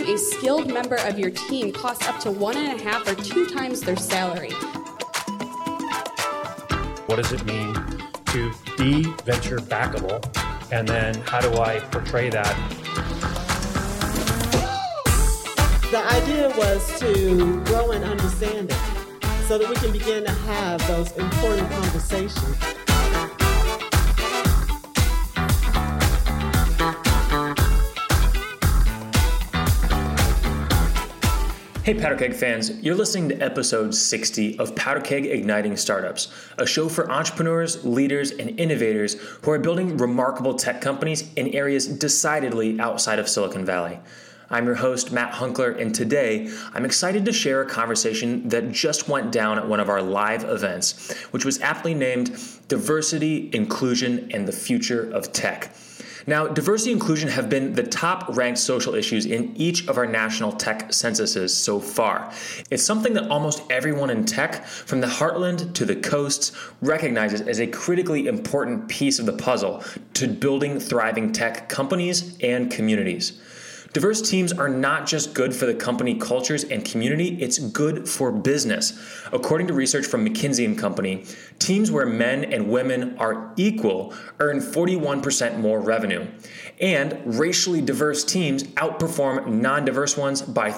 a skilled member of your team costs up to 1.5 or 2 times their salary. What does it mean to be venture backable? And then how do I portray that? The idea was to grow in understanding so that we can begin to have those important conversations. Hey Powder Keg fans, you're listening to episode 60 of Powder Keg Igniting Startups, a show for entrepreneurs, leaders, and innovators who are building remarkable tech companies in areas decidedly outside of Silicon Valley. I'm your host, Matt Hunkler, and today I'm excited to share a conversation that just went down at one of our live events, which was aptly named Diversity, Inclusion, and the Future of Tech. Now, diversity and inclusion have been the top-ranked social issues in each of our national tech censuses so far. It's something that almost everyone in tech, from the heartland to the coasts, recognizes as a critically important piece of the puzzle to building thriving tech companies and communities. Diverse teams are not just good for the company cultures and community, it's good for business. According to research from McKinsey & Company, teams where men and women are equal earn 41% more revenue. And racially diverse teams outperform non-diverse ones by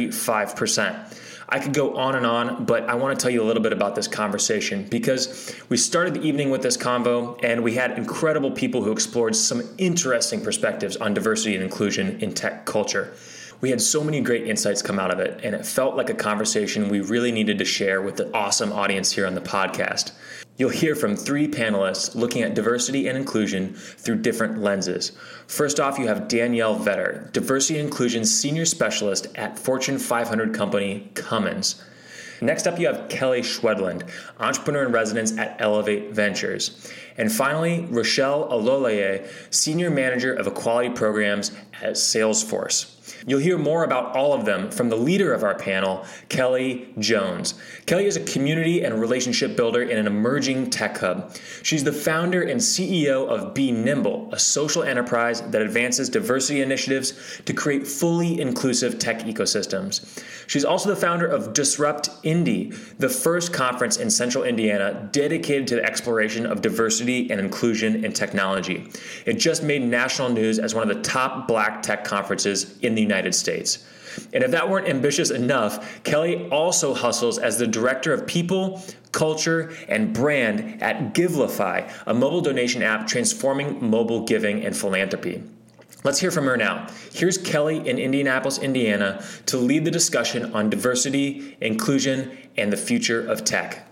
35%. I could go on and on, but I want to tell you a little bit about this conversation because we started the evening with this convo and we had incredible people who explored some interesting perspectives on diversity and inclusion in tech culture. We had so many great insights come out of it, and it felt like a conversation we really needed to share with the awesome audience here on the podcast. You'll hear from 3 panelists looking at diversity and inclusion through different lenses. First off, you have Danielle Vetter, Diversity and Inclusion Senior Specialist at Fortune 500 company Cummins. Next up, you have Kelly Schwedland, Entrepreneur in Residence at Elevate Ventures. And finally, Rochelle Alolaye, Senior Manager of Equality Programs at Salesforce. You'll hear more about all of them from the leader of our panel, Kelly Jones. Kelly is a community and relationship builder in an emerging tech hub. She's the founder and CEO of Be Nimble, a social enterprise that advances diversity initiatives to create fully inclusive tech ecosystems. She's also the founder of Disrupt Indy, the first conference in central Indiana dedicated to the exploration of diversity and inclusion in technology. It just made national news as one of the top Black tech conferences in the United States. And if that weren't ambitious enough, Kelly also hustles as the Director of People, Culture, and Brand at Givelify, a mobile donation app transforming mobile giving and philanthropy. Let's hear from her now. Here's Kelly in Indianapolis, Indiana, to lead the discussion on diversity, inclusion, and the future of tech.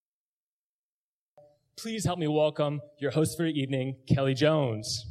Please help me welcome your host for the evening, Kelly Jones.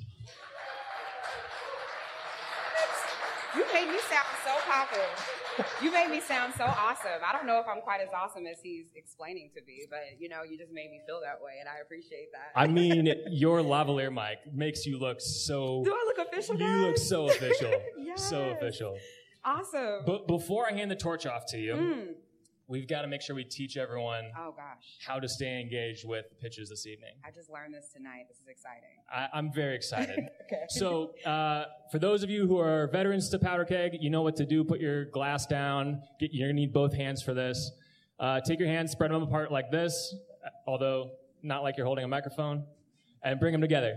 You made me sound so popular. You made me sound so awesome. I don't know if I'm quite as awesome as he's explaining to be, but you just made me feel that way, and I appreciate that. I mean, your lavalier mic makes you look so... Do I look official, guys? You look so official. Yes. So official. Awesome. But before I hand the torch off to you, we've got to make sure we teach everyone how to stay engaged with the pitches this evening. I just learned this tonight. This is exciting. I'm very excited. Okay. So for those of you who are veterans to Powder Keg, you know what to do. Put your glass down. You're going to need both hands for this. Take your hands, spread them apart like this, although not like you're holding a microphone, and bring them together.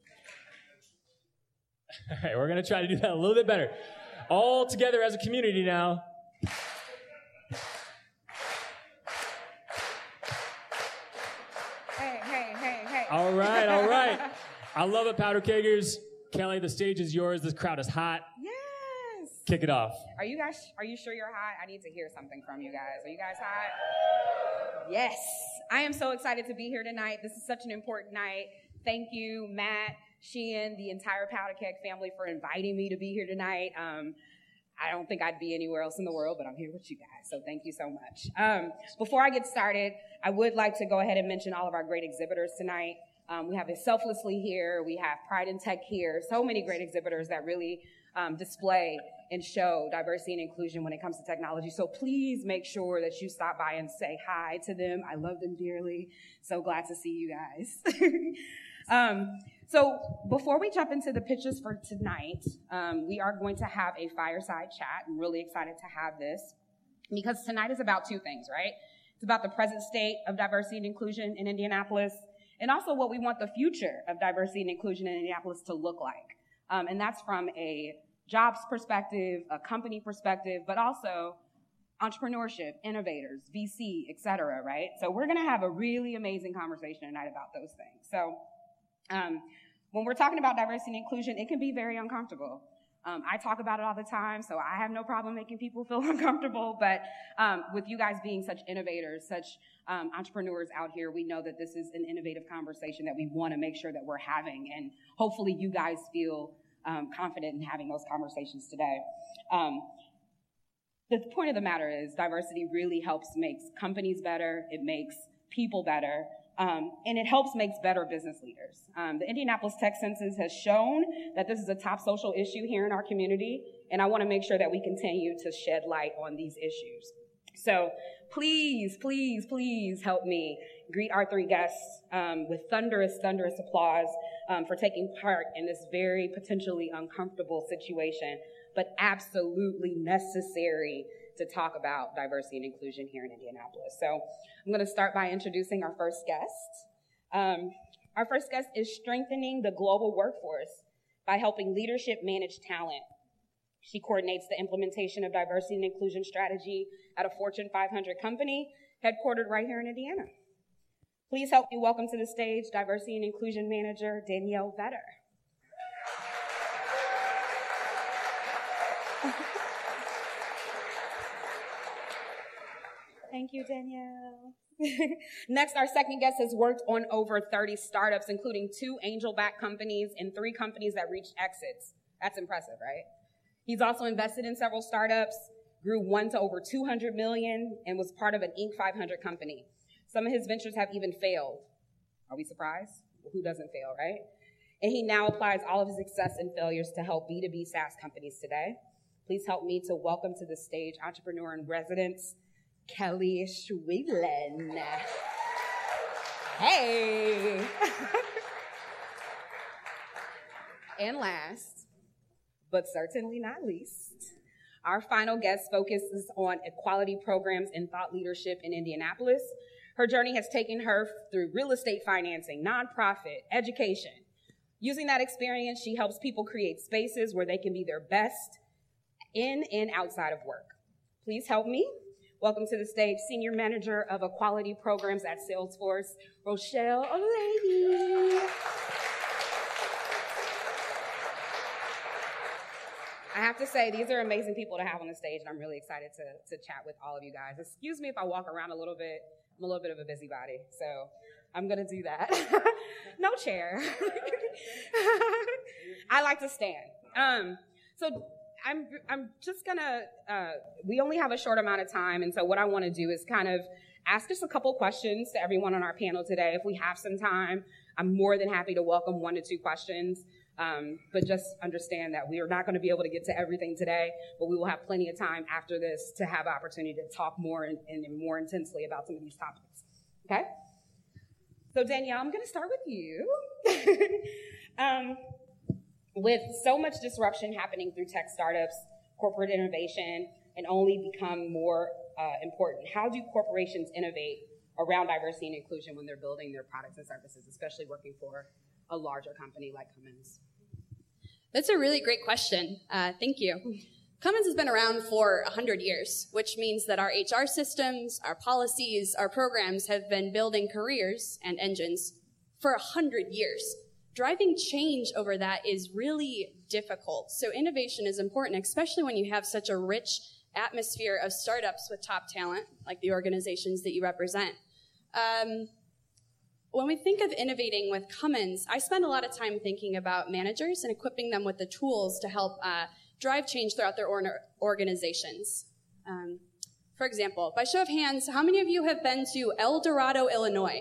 All right, we're going to try to do that a little bit better. All together as a community now. Hey. All right. I love it, Powder Keggers. Kelly, the stage is yours. This crowd is hot. Yes. Kick it off. Are you sure you're hot? I need to hear something from you guys. Are you guys hot? Yes. I am so excited to be here tonight. This is such an important night. Thank you, Matt, Sheehan, the entire Powder Keg family for inviting me to be here tonight. I don't think I'd be anywhere else in the world, but I'm here with you guys, so thank you so much. Before I get started, I would like to go ahead and mention all of our great exhibitors tonight. We have Selflessly here, we have Pride in Tech here, so many great exhibitors that really display and show diversity and inclusion when it comes to technology. So please make sure that you stop by and say hi to them. I love them dearly. So glad to see you guys. So before we jump into the pitches for tonight, we are going to have a fireside chat. I'm really excited to have this because tonight is about two things, right? It's about the present state of diversity and inclusion in Indianapolis and also what we want the future of diversity and inclusion in Indianapolis to look like. And that's from a jobs perspective, a company perspective, but also entrepreneurship, innovators, VC, et cetera, right? So we're going to have a really amazing conversation tonight about those things. So when we're talking about diversity and inclusion, it can be very uncomfortable. I talk about it all the time, so I have no problem making people feel uncomfortable, but with you guys being such innovators, such entrepreneurs out here, we know that this is an innovative conversation that we want to make sure that we're having, and hopefully you guys feel confident in having those conversations today. The point of the matter is diversity really helps make companies better, it makes people better, and it helps make better business leaders. The Indianapolis Tech Census has shown that this is a top social issue here in our community, and I want to make sure that we continue to shed light on these issues. So please, please, please help me greet our three guests with thunderous, thunderous applause for taking part in this very potentially uncomfortable situation, but absolutely necessary to talk about diversity and inclusion here in Indianapolis. So I'm going to start by introducing our first guest. Our first guest is strengthening the global workforce by helping leadership manage talent. She coordinates the implementation of diversity and inclusion strategy at a Fortune 500 company headquartered right here in Indiana. Please help me welcome to the stage Diversity and Inclusion Manager Danielle Vetter. Thank you, Danielle. Next, our second guest has worked on over 30 startups, including 2 angel-backed companies and 3 companies that reached exits. That's impressive, right? He's also invested in several startups, grew one to over 200 million, and was part of an Inc. 500 company. Some of his ventures have even failed. Are we surprised? Well, who doesn't fail, right? And he now applies all of his success and failures to help B2B SaaS companies today. Please help me to welcome to the stage entrepreneur in residence, Kelly Schwedlen. Hey. And last, but certainly not least, our final guest focuses on equality programs and thought leadership in Indianapolis. Her journey has taken her through real estate financing, nonprofit, education. Using that experience, she helps people create spaces where they can be their best in and outside of work. Please help me welcome to the stage Senior Manager of Equality Programs at Salesforce, Rochelle O'Leary. I have to say, these are amazing people to have on the stage, and I'm really excited to chat with all of you guys. Excuse me if I walk around a little bit. I'm a little bit of a busybody, so I'm going to do that. No chair. I like to stand. So I'm just going to, we only have a short amount of time, and so what I want to do is kind of ask just a couple questions to everyone on our panel today. If we have some time, I'm more than happy to welcome 1 to 2 questions. But just understand that we are not going to be able to get to everything today, but we will have plenty of time after this to have opportunity to talk more and more intensely about some of these topics. Okay? So Danielle, I'm going to start with you. With so much disruption happening through tech startups, corporate innovation, and only become more important, how do corporations innovate around diversity and inclusion when they're building their products and services, especially working for a larger company like Cummins? That's a really great question. Thank you. Cummins has been around for 100 years, which means that our HR systems, our policies, our programs have been building careers and engines for 100 years. Driving change over that is really difficult. So innovation is important, especially when you have such a rich atmosphere of startups with top talent, like the organizations that you represent. When we think of innovating with Cummins, I spend a lot of time thinking about managers and equipping them with the tools to help drive change throughout their organizations. For example, by show of hands, how many of you have been to El Dorado, Illinois?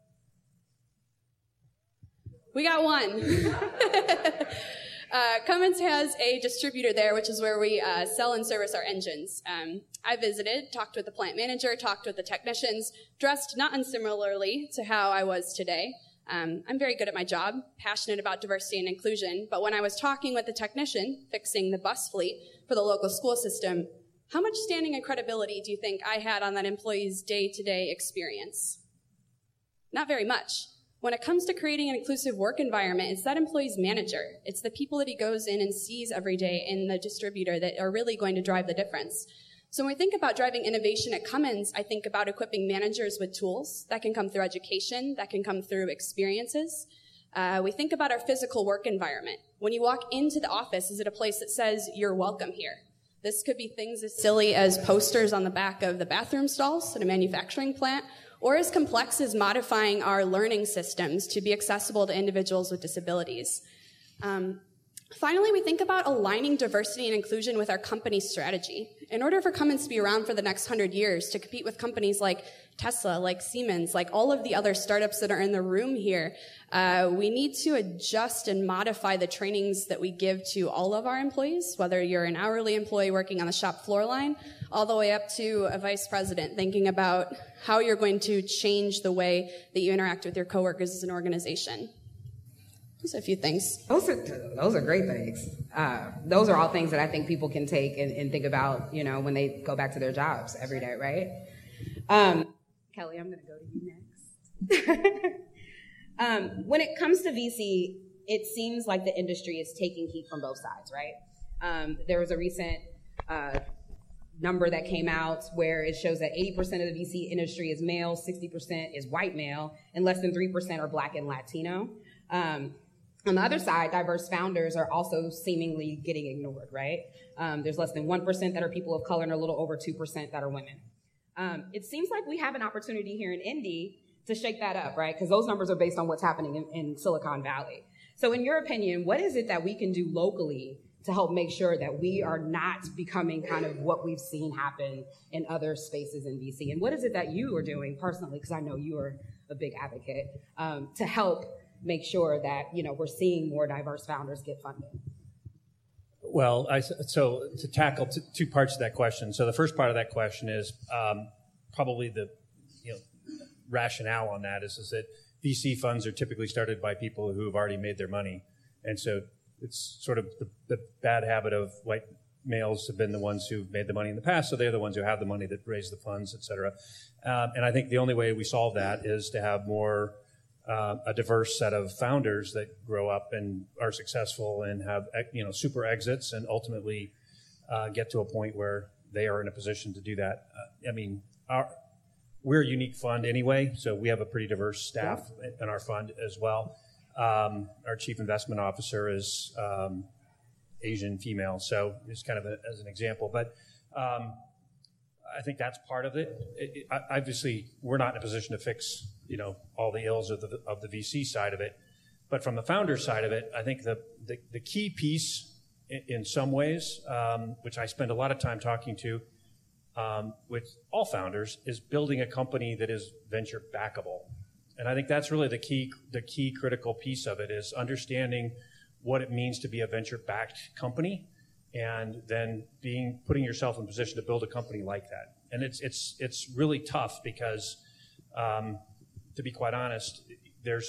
We got one. Cummins has a distributor there, which is where we sell and service our engines. I visited, talked with the plant manager, talked with the technicians, dressed not unsimilarly to how I was today. I'm very good at my job, passionate about diversity and inclusion, but when I was talking with the technician fixing the bus fleet for the local school system, how much standing and credibility do you think I had on that employee's day-to-day experience? Not very much. When it comes to creating an inclusive work environment, it's that employee's manager. It's the people that he goes in and sees every day in the distributor that are really going to drive the difference. So when we think about driving innovation at Cummins, I think about equipping managers with tools that can come through education, that can come through experiences. We think about our physical work environment. When you walk into the office, is it a place that says, you're welcome here? This could be things as silly as posters on the back of the bathroom stalls at a manufacturing plant, or as complex as modifying our learning systems to be accessible to individuals with disabilities. Finally, we think about aligning diversity and inclusion with our company strategy. In order for Cummins to be around for the next 100 years, to compete with companies like Tesla, like Siemens, like all of the other startups that are in the room here, we need to adjust and modify the trainings that we give to all of our employees, whether you're an hourly employee working on the shop floor line, all the way up to a vice president, thinking about how you're going to change the way that you interact with your coworkers as an organization. Those are a few things. Those are great things. Those are all things that I think people can take and think about, you know, when they go back to their jobs every day, right? Kelly, I'm going to go to you next. When it comes to VC, it seems like the industry is taking heat from both sides, right? There was a recent number that came out where it shows that 80% of the VC industry is male, 60% is white male, and less than 3% are Black and Latino. On the other side, diverse founders are also seemingly getting ignored, right? There's less than 1% that are people of color and a little over 2% that are women. It seems like we have an opportunity here in Indy to shake that up, right? Because those numbers are based on what's happening in Silicon Valley. So in your opinion, what is it that we can do locally to help make sure that we are not becoming kind of what we've seen happen in other spaces in VC? And what is it that you are doing personally, because I know you are a big advocate, to help make sure that, you know, we're seeing more diverse founders get funded? Well, so to tackle two parts of that question. So the first part of that question is probably the rationale on that is that VC funds are typically started by people who have already made their money. And so it's sort of the bad habit of white males have been the ones who've made the money in the past, so they're the ones who have the money that raise the funds, et cetera. And I think the only way we solve that is to have more a diverse set of founders that grow up and are successful and have, you know, super exits and ultimately get to a point where they are in a position to do that. I mean, we're a unique fund anyway, so we have a pretty diverse staff in our fund as well. Our chief investment officer is Asian female, so it's kind of as an example. But I think that's part of it. Obviously, we're not in a position to fix, you know, all the ills of the VC side of it. But from the founder side of it, I think the key piece in some ways, which I spend a lot of time talking to with all founders, is building a company that is venture backable. And I think that's really the key critical piece of it, is understanding what it means to be a venture-backed company, and then putting yourself in a position to build a company like that. And it's really tough because, to be quite honest, there's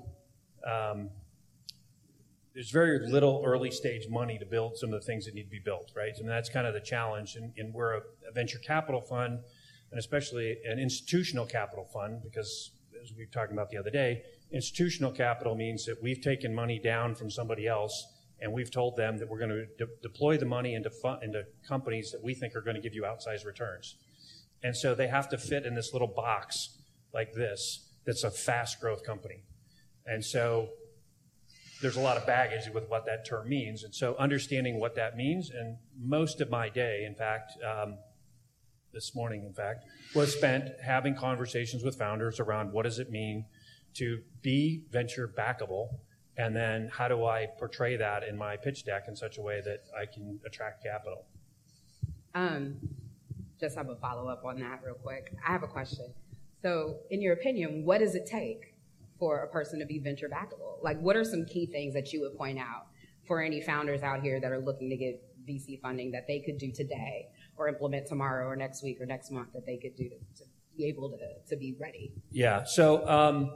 very little early stage money to build some of the things that need to be built, right? And that's kind of the challenge. And we're a venture capital fund, and especially an institutional capital fund, because as we were talking about the other day, institutional capital means that we've taken money down from somebody else, and we've told them that we're going to deploy the money into companies that we think are going to give you outsized returns. And so they have to fit in this little box like this that's a fast growth company. And so there's a lot of baggage with what that term means. And so understanding what that means, and most of my day, in fact, this morning, in fact, was spent having conversations with founders around what does it mean to be venture backable, and then how do I portray that in my pitch deck in such a way that I can attract capital? Just have a follow-up on that real quick. I have a question. So in your opinion, what does it take for a person to be venture backable? Like, what are some key things that you would point out for any founders out here that are looking to get VC funding that they could do today or implement tomorrow or next week or next month that they could do to be able to be ready? Yeah, so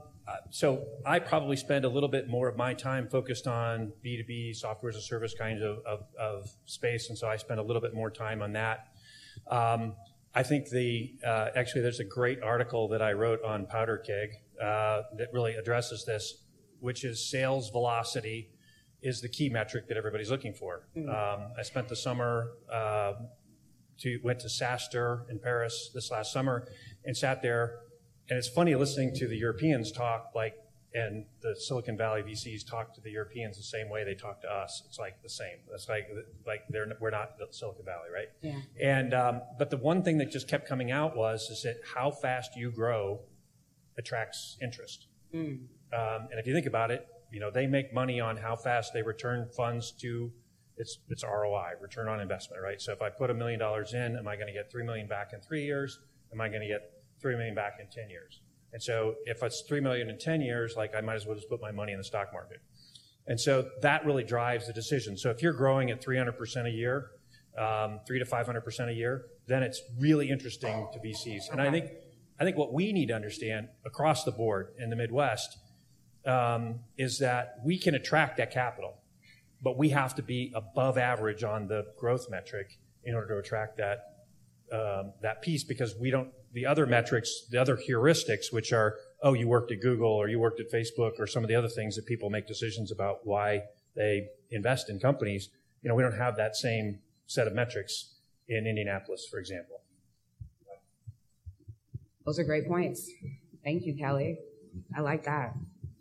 So I probably spend a little bit more of my time focused on B2B, software as a service kinds of space, and so I spend a little bit more time on that. I think actually there's a great article that I wrote on PowderKeg that really addresses this, which is sales velocity is the key metric that everybody's looking for. I spent the summer, went to SaaStr in Paris this last summer and sat there. And it's funny listening to the Europeans talk, and the Silicon Valley VCs talk to the Europeans the same way they talk to us. It's like the same. It's like we're not Silicon Valley, right? Yeah. And but the one thing that just kept coming out is that how fast you grow attracts interest. And if you think about it, they make money on how fast they return funds to its ROI, return on investment, right? So if I put $1 million in, am I going to get $3 million back in 3 years? Am I going to get $3 million back in 10 years? And so if it's $3 million in 10 years, I might as well just put my money in the stock market. And so that really drives the decision. So if you're growing at 300% a year, 300 to 500% a year, then it's really interesting to VCs. And I think what we need to understand across the board in the Midwest is that we can attract that capital, but we have to be above average on the growth metric in order to attract that piece, because the other metrics, the other heuristics, which are, you worked at Google or you worked at Facebook or some of the other things that people make decisions about why they invest in companies, we don't have that same set of metrics in Indianapolis, for example. Those are great points. Thank you, Kelly. I like that.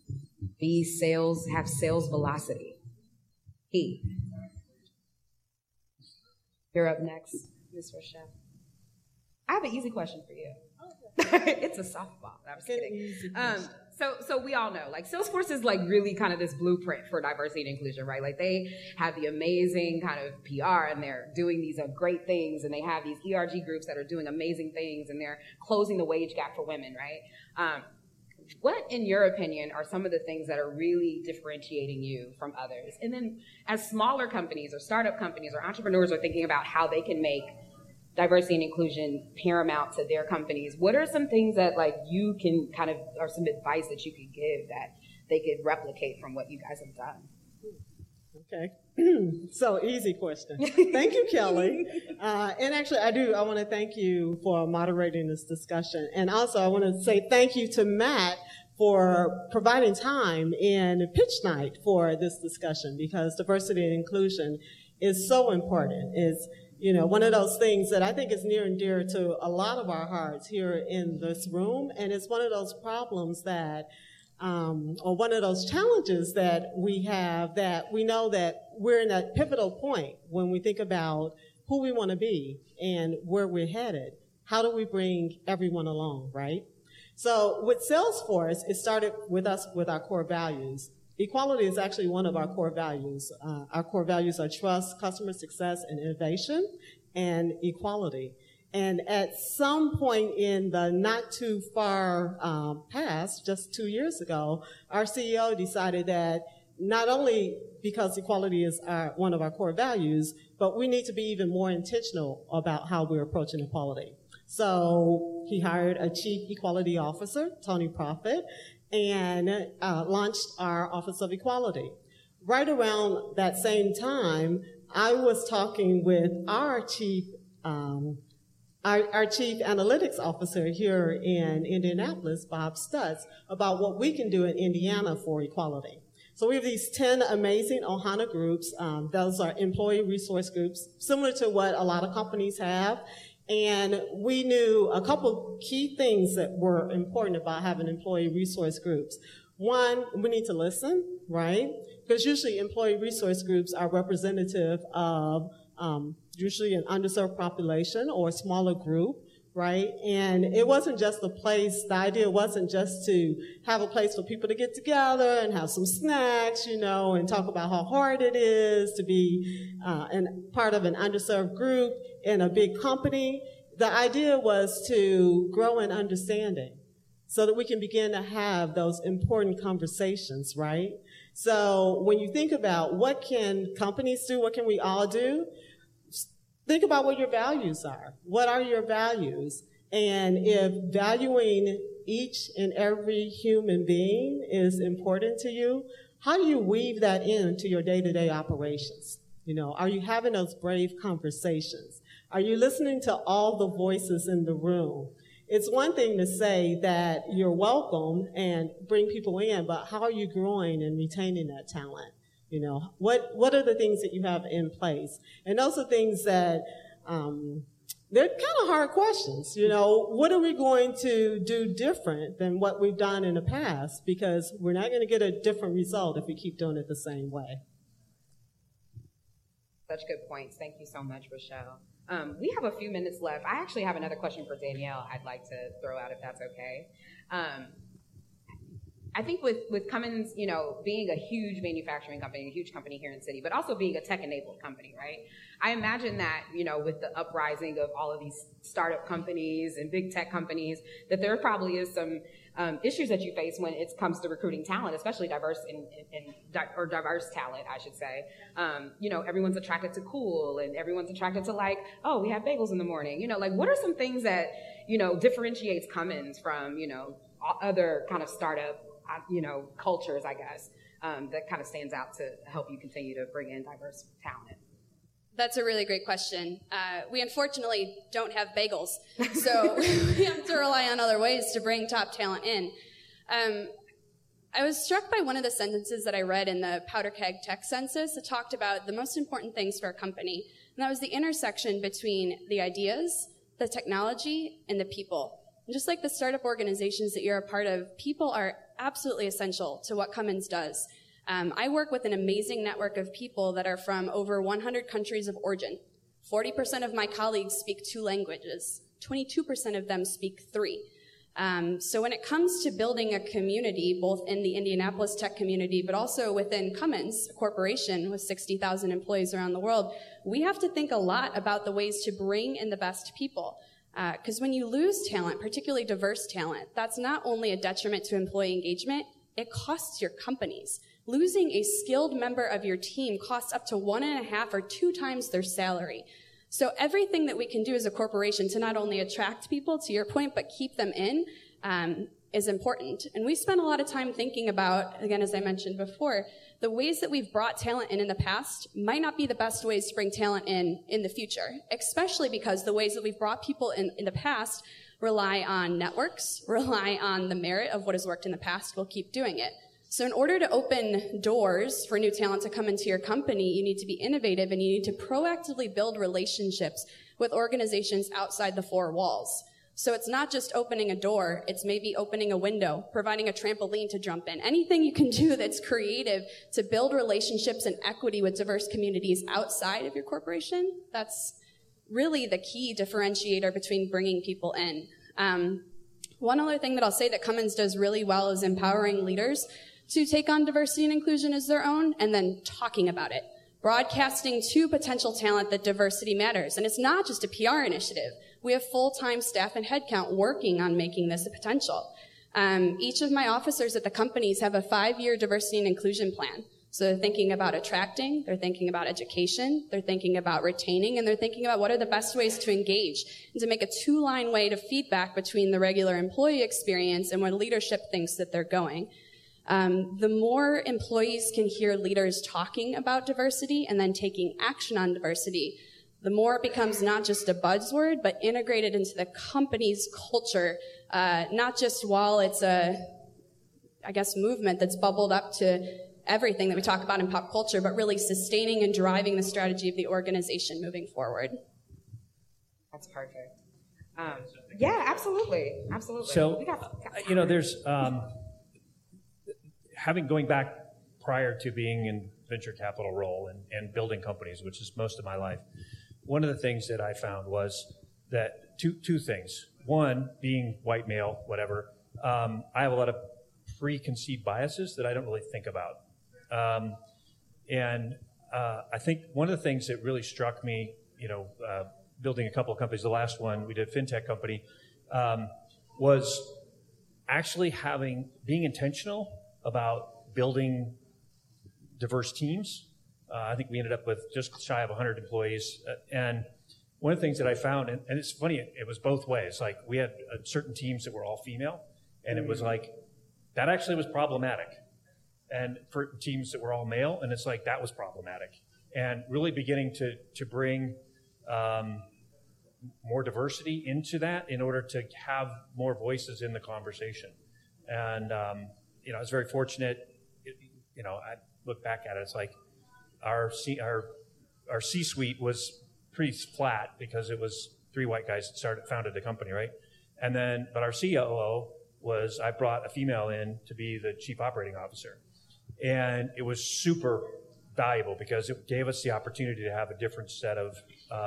Have sales velocity. Key. You're up next, Ms. Rochelle. I have an easy question for you. It's a softball. I'm just kidding. So we all know, Salesforce is really kind of this blueprint for diversity and inclusion, right? They have the amazing kind of PR, and they're doing these great things, and they have these ERG groups that are doing amazing things, and they're closing the wage gap for women, right? What, in your opinion, are some of the things that are really differentiating you from others? And then as smaller companies or startup companies or entrepreneurs are thinking about how they can make diversity and inclusion paramount to their companies, what are some things that you can or some advice that you could give that they could replicate from what you guys have done? Okay. So easy question. Thank you, Kelly. And actually I want to thank you for moderating this discussion. And also I want to say thank you to Matt for providing time in pitch night for this discussion, because diversity and inclusion is so important. It's one of those things that I think is near and dear to a lot of our hearts here in this room. And it's one of those problems that, or one of those challenges that we have, that we know that we're in that pivotal point when we think about who we want to be and where we're headed. How do we bring everyone along, right? So with Salesforce, it started with us with our core values. Equality is actually one of our core values. Our core values are trust, customer success, and innovation, and equality. And at some point in the not too far past, just 2 years ago, our CEO decided that not only because equality is one of our core values, but we need to be even more intentional about how we're approaching equality. So he hired a chief equality officer, Tony Profit, and launched our Office of Equality. Right around that same time, I was talking with our chief analytics officer here in Indianapolis, Bob Stutz, about what we can do in Indiana for equality. So we have these 10 amazing Ohana groups. Those are employee resource groups, similar to what a lot of companies have. And we knew a couple key things that were important about having employee resource groups. One, we need to listen, right? Because usually employee resource groups are representative of usually an underserved population or a smaller group, right? And it wasn't just a place, the idea wasn't just to have a place for people to get together and have some snacks, and talk about how hard it is to be part of an underserved group in a big company. The idea was to grow in understanding so that we can begin to have those important conversations, right? So when you think about what can companies do, what can we all do, think about what your values are. What are your values? And if valuing each and every human being is important to you, how do you weave that into your day-to-day operations? You know, are you having those brave conversations? Are you listening to all the voices in the room? It's one thing to say that you're welcome and bring people in, but how are you growing and retaining that talent? You know, what are the things that you have in place? And those are things that, they're kind of hard questions. You know, what are we going to do different than what we've done in the past? Because we're not going to get a different result if we keep doing it the same way. Such good points. Thank you so much, Rochelle. We have a few minutes left. I actually have another question for Danielle I'd like to throw out, if that's okay. I think with Cummins, you know, being a huge manufacturing company, a huge company here in the city, but also being a tech-enabled company, right? I imagine that, you know, with the uprising of all of these startup companies and big tech companies, that there probably is some issues that you face when it comes to recruiting talent, especially diverse diverse talent, I should say. You know, everyone's attracted to cool, and everyone's attracted to, like, oh, we have bagels in the morning. You know, like, what are some things that, you know, differentiates Cummins from, you know, other kind of startup, you know, cultures, I guess, that kind of stands out to help you continue to bring in diverse talent? That's a really great question. We unfortunately don't have bagels, so we have to rely on other ways to bring top talent in. I was struck by one of the sentences that I read in the Powder Keg Tech Census that talked about the most important things for a company, and that was the intersection between the ideas, the technology, and the people. And just like the startup organizations that you're a part of, people are absolutely essential to what Cummins does. I work with an amazing network of people that are from over 100 countries of origin. 40% of my colleagues speak 2 languages. 22% of them speak 3. So when it comes to building a community, both in the Indianapolis tech community, but also within Cummins, a corporation with 60,000 employees around the world, we have to think a lot about the ways to bring in the best people. Because when you lose talent, particularly diverse talent, that's not only a detriment to employee engagement, it costs your companies. Losing a skilled member of your team costs up to 1.5 or 2 times their salary. So everything that we can do as a corporation to not only attract people, to your point, but keep them in, is important. And we spend a lot of time thinking about, again, as I mentioned before, the ways that we've brought talent in the past might not be the best ways to bring talent in the future, especially because the ways that we've brought people in the past rely on networks, rely on the merit of what has worked in the past. We'll keep doing it. So in order to open doors for new talent to come into your company, you need to be innovative and you need to proactively build relationships with organizations outside the 4 walls. So it's not just opening a door, it's maybe opening a window, providing a trampoline to jump in. Anything you can do that's creative to build relationships and equity with diverse communities outside of your corporation, that's really the key differentiator between bringing people in. One other thing that I'll say that Cummins does really well is empowering leaders to take on diversity and inclusion as their own and then talking about it. Broadcasting to potential talent that diversity matters. And it's not just a PR initiative. We have full-time staff and headcount working on making this a potential. Each of my officers at the companies have a 5-year diversity and inclusion plan. So they're thinking about attracting, they're thinking about education, they're thinking about retaining, and they're thinking about what are the best ways to engage and to make a 2-line way to feedback between the regular employee experience and where leadership thinks that they're going. The more employees can hear leaders talking about diversity and then taking action on diversity, the more it becomes not just a buzzword, but integrated into the company's culture, not just while it's a, I guess, movement that's bubbled up to everything that we talk about in pop culture, but really sustaining and driving the strategy of the organization moving forward. That's perfect. Yeah, absolutely. Absolutely. So, you know, there's, going back prior to being in venture capital role and building companies, which is most of my life, one of the things that I found was that two things. One, being white male, whatever, I have a lot of preconceived biases that I don't really think about. I think one of the things that really struck me, you know, building a couple of companies, the last one, we did a fintech company, was actually being intentional about building diverse teams. I think we ended up with just shy of 100 employees. And one of the things that I found, and it's funny, it was both ways. Like we had certain teams that were all female, And it was like, that actually was problematic. And for teams that were all male, and it's like, that was problematic. And really beginning to bring more diversity into that in order to have more voices in the conversation. And, I was very fortunate, I look back at it, it's like our C-suite was pretty flat because it was 3 white guys that founded the company, right? But our COO was, I brought a female in to be the chief operating officer. And it was super valuable because it gave us the opportunity to have a different set of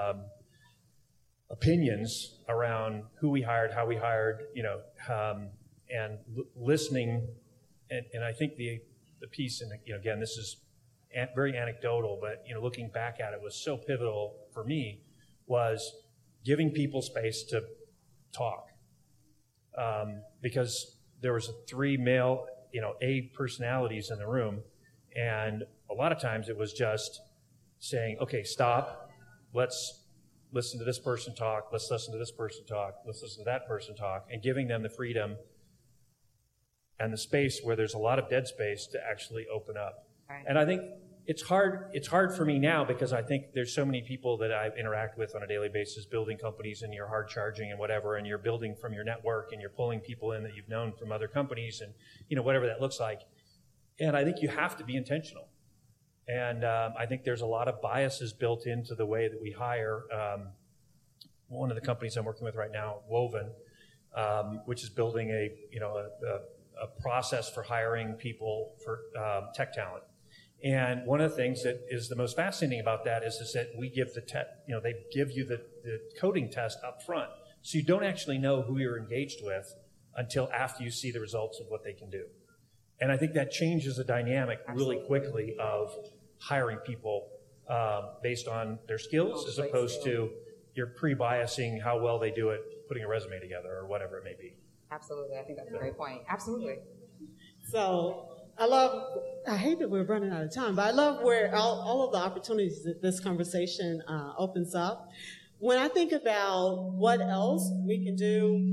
opinions around who we hired, how we hired, and listening. And I think the piece, and again, this is very anecdotal, but looking back at it was so pivotal for me, was giving people space to talk, because there was 3 male, A personalities in the room, and a lot of times it was just saying, okay, stop, let's listen to this person talk, let's listen to this person talk, let's listen to that person talk, and giving them the freedom and the space where there's a lot of dead space to actually open up. Right. And I think it's hard for me now because I think there's so many people that I interact with on a daily basis, building companies, and you're hard charging and whatever, and you're building from your network and you're pulling people in that you've known from other companies and whatever that looks like. And I think you have to be intentional. And I think there's a lot of biases built into the way that we hire. One of the companies I'm working with right now, Woven, which is building a process for hiring people for tech talent. And one of the things that is the most fascinating about that is that we give they give you the coding test up front. So you don't actually know who you're engaged with until after you see the results of what they can do. And I think that changes the dynamic really quickly of hiring people based on their skills as opposed to you're pre-biasing how well they do it, putting a resume together or whatever it may be. Absolutely. I think that's a great point. Absolutely. So I hate that we're running out of time, but I love where all of the opportunities that this conversation opens up. When I think about what else we can do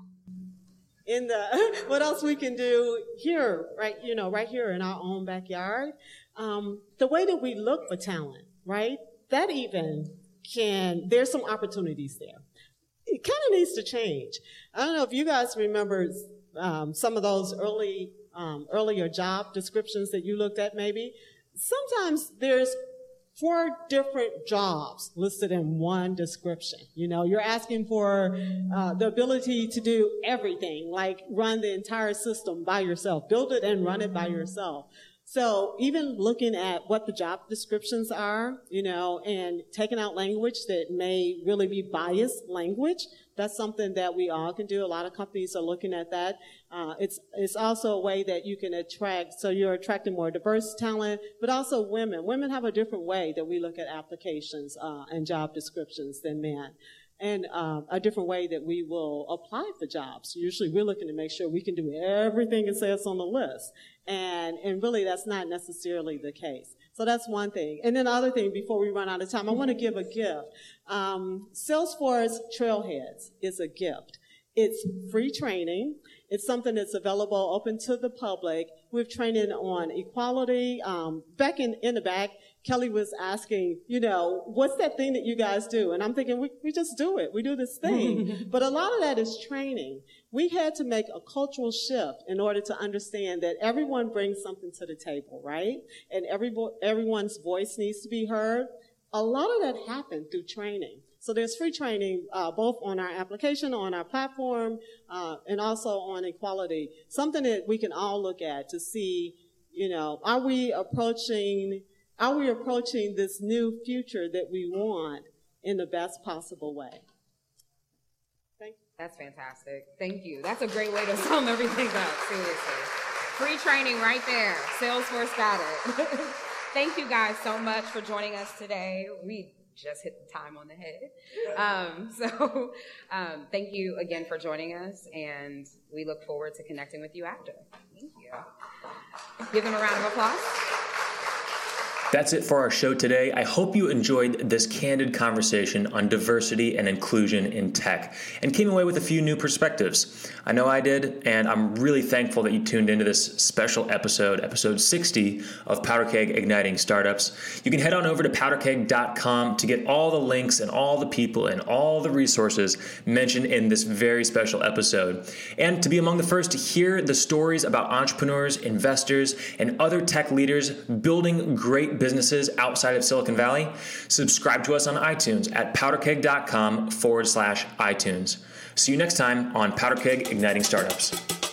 what else we can do here, right here in our own backyard, the way that we look for talent, right? That there's some opportunities there. It kind of needs to change. I don't know if you guys remember some of those earlier job descriptions that you looked at maybe. Sometimes there's 4 different jobs listed in one description. You're asking for the ability to do everything, like run the entire system by yourself, build it and run it by yourself. So even looking at what the job descriptions are, and taking out language that may really be biased language, that's something that we all can do. A lot of companies are looking at that. It's also a way that you can attract, so you're attracting more diverse talent, but also women. Women have a different way that we look at applications and job descriptions than men. And a different way that we will apply for jobs. Usually we're looking to make sure we can do everything it says on the list. And really that's not necessarily the case. So that's one thing. And then the other thing, before we run out of time, I want to give a gift. Salesforce Trailheads is a gift. It's free training. It's something that's available, open to the public. We've training on equality. Back in the back, Kelly was asking, what's that thing that you guys do? And I'm thinking, we just do it. We do this thing. But a lot of that is training. We had to make a cultural shift in order to understand that everyone brings something to the table, right? And everyone's voice needs to be heard. A lot of that happened through training. So there's free training both on our application, on our platform, and also on equality. Something that we can all look at to see, are we approaching this new future that we want in the best possible way? Thank you. That's fantastic. Thank you. That's a great way to sum everything up, seriously. Free training right there. Salesforce got it. Thank you guys so much for joining us today. We just hit the time on the head. Thank you again for joining us, and we look forward to connecting with you after. Thank you. Give them a round of applause. That's it for our show today. I hope you enjoyed this candid conversation on diversity and inclusion in tech and came away with a few new perspectives. I know I did, and I'm really thankful that you tuned into this special episode 60 of PowderKeg Igniting Startups. You can head on over to powderkeg.com to get all the links and all the people and all the resources mentioned in this very special episode. And to be among the first to hear the stories about entrepreneurs, investors, and other tech leaders building great businesses outside of Silicon Valley, subscribe to us on iTunes at powderkeg.com/iTunes. See you next time on PowderKeg Igniting Startups.